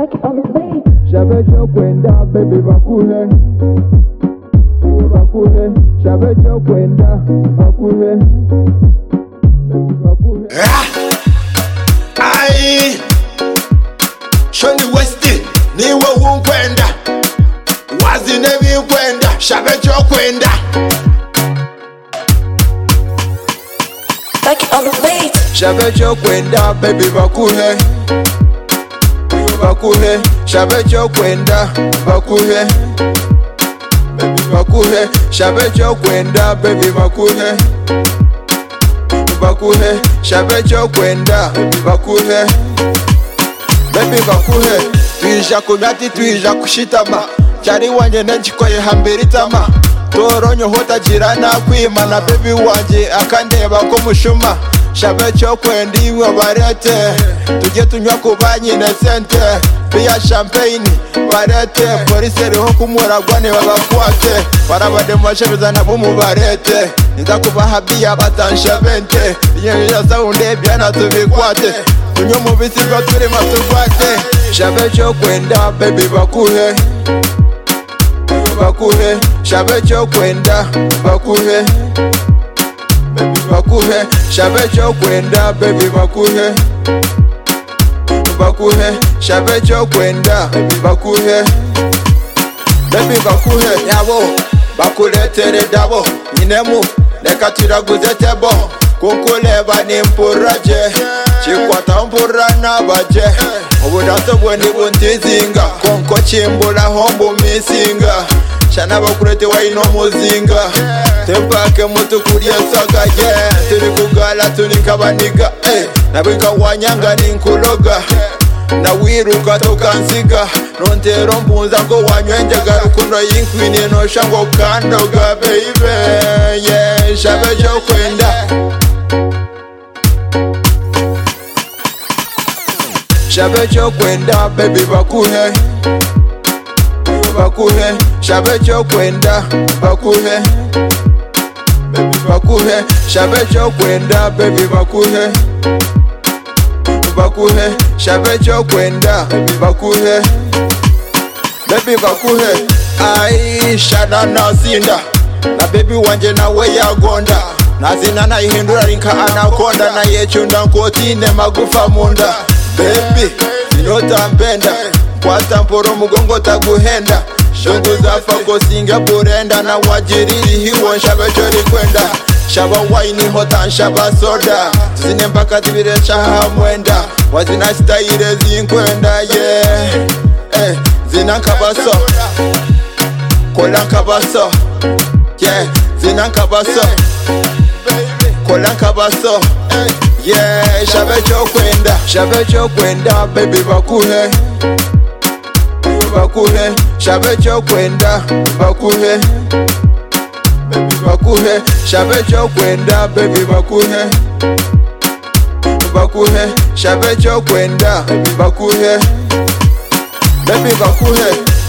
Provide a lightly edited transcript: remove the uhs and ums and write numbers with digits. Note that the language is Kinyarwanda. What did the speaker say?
Shabecho kwenda baby bakuhe bakuhe shabecho kwenda bakuhe baby bakuhe ai Shoni Westi niwe unkwenda wazi nevi kwenda shabecho kwenda shabecho kwenda baby bakuhe bakuhe shabecho kwenda bakuhe baby bakuhe shabecho kwenda baby bakuhe bakuhe shabecho kwenda bakuhe baby bakuhe twija kubyati twija kushitama cyari wanje nenchikoye hambere itama toronyo hotagira nakwima na baby wanje akandeba ko mushuma shabecho kwenda iwe barete tujye tunywa kubanyi na sente biya champagne barete polisi riho kumuragwane babakwate barabademo shebeza bo mu barete nzakubaha biya batansha bente yeya sounde byana tubikwate tunywa mu bisigo turi matugwate shabecho kwenda baby bakuhe bakuhe shabecho kwenda bakuhe baby bakuhe shabecho kwenda baby bakuhe bakuhe shabecho kwenda bakuhe baby bakuhe yabo bakuletere dabo nyinemu reka turaguze tebo kunkuleba nimpuraje chikwata mpura nabaje ubudato bwe nibuntizinga konko chimbura hombo misinga shana bakurete waino muzinga tempake mutu kuriye sagaje turi kugala tunikabaniga nabika wanyanga ninkuloga na wiruka tokansiga nontero mpunza ngo wanywenjega rukundo yinkwini no shango kandoga baby yeah shabecho kwenda shabecho kwenda baby bakuhe bakuhe shabecho kwenda bakuhe baby bakuhe shabecho kwenda baby bakuhe bakuhe shabecho kwenda bakuhe baby bakuhe ai shana nasinda na baby wanje nawe yagonda nazina na ihindura rinka anakonda na yechunda nkotine magufa munda baby inotampenda kwata mporo mugongo taguhenda shungu zafa kosinga burenda na wajiriri hiwo shabecho rikwenda shaba waini hota shaba soda tuzine mpaka tibire chaha mwenda wazina style zinkwenda yeah zina kabaso kola kabaso yeah zina kabaso kola kabaso yeah shabecho kwenda baby bakuhe bakuhe shabecho kwenda bakuhe baby bakuhe shabecho kwenda baby bakuhe bakuhe shabecho kwenda bakuhe baby bakuhe